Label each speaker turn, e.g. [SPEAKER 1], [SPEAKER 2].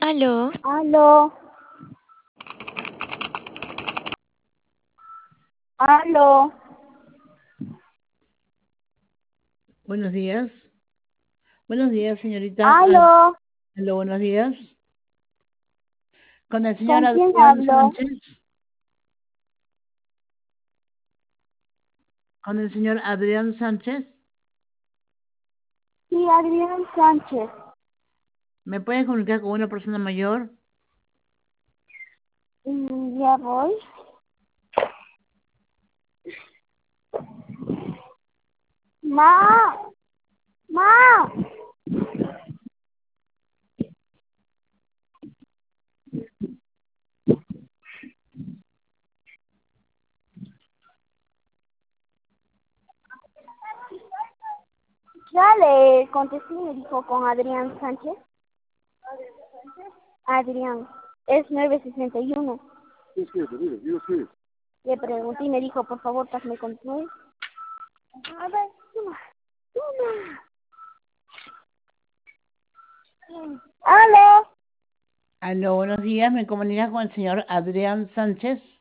[SPEAKER 1] Aló,
[SPEAKER 2] Aló, aló,
[SPEAKER 3] Buenos días. Buenos días, señorita.
[SPEAKER 2] aló,
[SPEAKER 3] Aló, buenos días. Con el señor
[SPEAKER 2] ¿con quién
[SPEAKER 3] Adrián
[SPEAKER 2] hablo?
[SPEAKER 3] Sánchez. Con el señor Adrián Sánchez.
[SPEAKER 2] Sí, Adrián Sánchez.
[SPEAKER 3] ¿Me puede comunicar con una persona mayor?
[SPEAKER 2] Ya voy. Ma, ma, ya le contesté y me dijo con Adrián Sánchez. Adrián, es 961. Le pregunté y me dijo, por favor, pásame con tu nueve. A ver, toma. Aló.
[SPEAKER 3] Aló, buenos días. ¿Me comunica con el señor Adrián Sánchez?